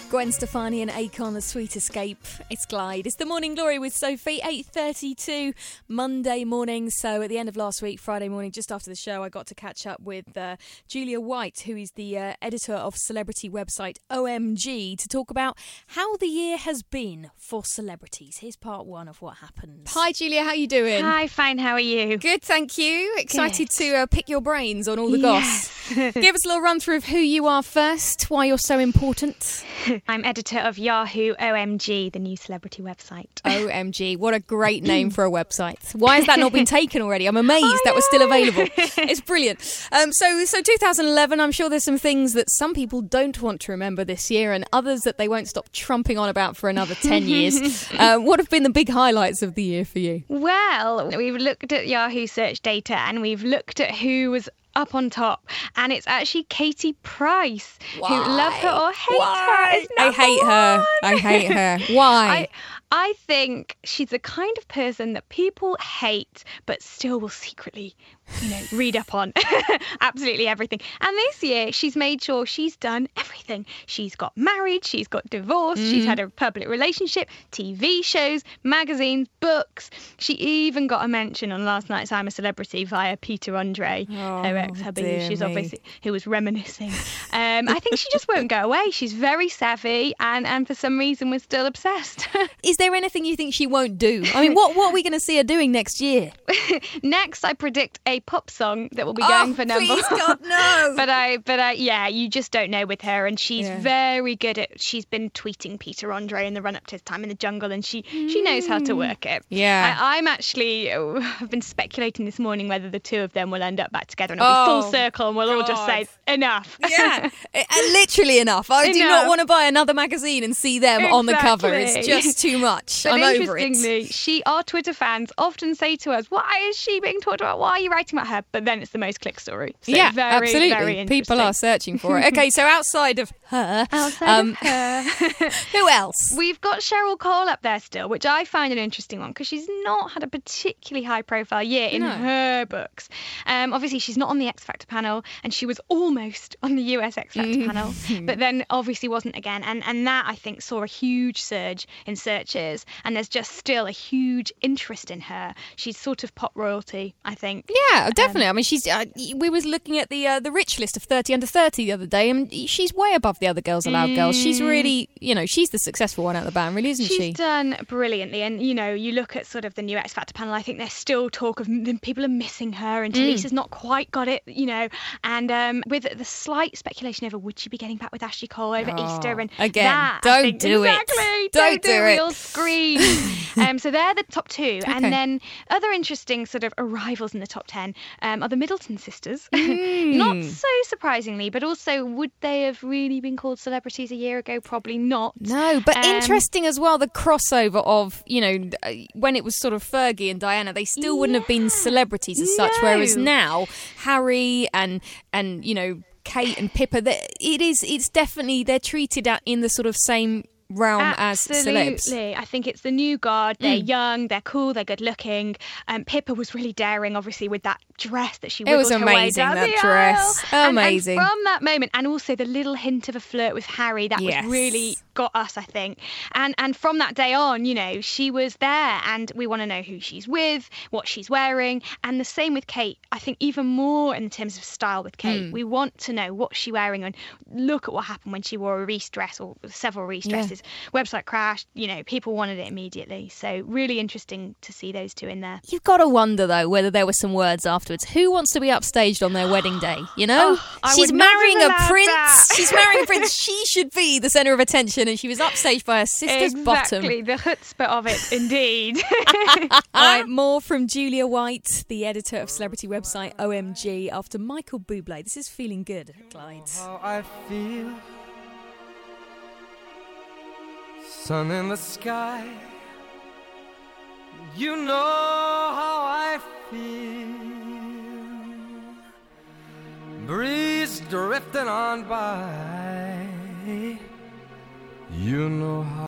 Gwen Stefani and Akon, The Sweet Escape. It's Glide. It's the Morning Glory with Sophie, 8:32 Monday morning. So at the end of last week, Friday morning, just after the show, I got to catch up with Julia White, who is the editor of celebrity website OMG, to talk about how the year has been for celebrities. Here's part one of what happened. Hi, Julia. How are you doing? Hi, fine. How are you? Good, thank you. Excited to pick your brains on all the goss. Give us a little run through of who you are first, why you're so important. I'm editor of Yahoo OMG, the new celebrity website. OMG, what a great name for a website. Why has that not been taken already? I'm amazed that was still available. It's brilliant. So 2011, I'm sure there's some things that some people don't want to remember this year and others that they won't stop trumping on about for another 10 years. What have been the big highlights of the year for you? Well, we've looked at Yahoo search data and we've looked at who was up on top, and it's actually Katie Price. Why? Who, love her or hate her, is I hate her. I hate her. Why? I think she's the kind of person that people hate but still will secretly, read up on absolutely everything. And this year she's made sure she's done everything. She's got married, she's got divorced, she's had a public relationship, TV shows, magazines, books. She even got a mention on last night's I'm a Celebrity via Peter Andre, her ex-hubby, who was reminiscing. I think she just won't go away. She's very savvy and for some reason we're still obsessed. Is there anything you think she won't do? I mean, what are we going to see her doing next year? Next, I predict a pop song that will be going for number please, God, no. but you just don't know with her, and she's very good at. She's been tweeting Peter Andre in the run up to his time in the jungle, and she knows how to work it. Yeah, I'm actually. I've been speculating this morning whether the two of them will end up back together and it'll be full circle, and we'll all just say enough. Yeah, literally enough. I do not want to buy another magazine and see them on the cover. It's just too much. But I'm over it. Interestingly, our Twitter fans often say to us, "Why is she being talked about? Why are you writing about her?" But then it's the most clicked story. So very, absolutely. Very interesting. People are searching for it. Okay, so outside of her, who else? We've got Cheryl Cole up there still, which I find an interesting one because she's not had a particularly high-profile year in her books. Obviously, she's not on the X Factor panel, and she was almost on the US X Factor panel, but then obviously wasn't again. And that, I think, saw a huge surge in searches, and there's just still a huge interest in her. She's sort of pop royalty, I think. Yeah, definitely. I mean, she's. We was looking at the rich list of 30 under 30 the other day, and she's way above the other Girls Aloud girls. She's really, she's the successful one out of the band, really, isn't she? She's done brilliantly, and you look at sort of the new X Factor panel. I think there's still talk of people are missing her, and Talisa's not quite got it, and with the slight speculation over would she be getting back with Ashley Cole over Easter, and again, that, don't do exactly, it. Don't do it. We'll scream. So they're the top two, and then other interesting sort of arrivals in the top 10 are the Middleton sisters. Not so surprisingly, but also would they have really been called celebrities a year ago? Probably not. No, but interesting as well, the crossover of, when it was sort of Fergie and Diana, they still wouldn't have been celebrities as such, whereas now Harry and Kate and Pippa, it's definitely, they're treated in the sort of same realm as celebs. Absolutely. I think it's the new guard. They're young, they're cool, they're good looking. Pippa was really daring, obviously, with that dress that she wiggled her way down the aisle. It was amazing, that dress. Amazing. And from that moment, and also the little hint of a flirt with Harry, that was really got us, I think. And from that day on, she was there, and we want to know who she's with, what she's wearing, and the same with Kate. I think even more in terms of style with Kate. We want to know what she's wearing, and look at what happened when she wore a Reese dress or several Reese dresses. Website crashed, people wanted it immediately. So really interesting to see those two in there. You've got to wonder, though, whether there were some words afterwards. Who wants to be upstaged on their wedding day, She's marrying a prince. She's marrying a prince. She should be the centre of attention, and she was upstaged by her sister's bottom. Exactly, the chutzpah of it, indeed. All right, more from Julia White, the editor of celebrity website OMG, after Michael Bublé. This is Feeling Good, Glide. How I feel. Sun in the sky, you know how I feel. Breeze drifting on by, you know how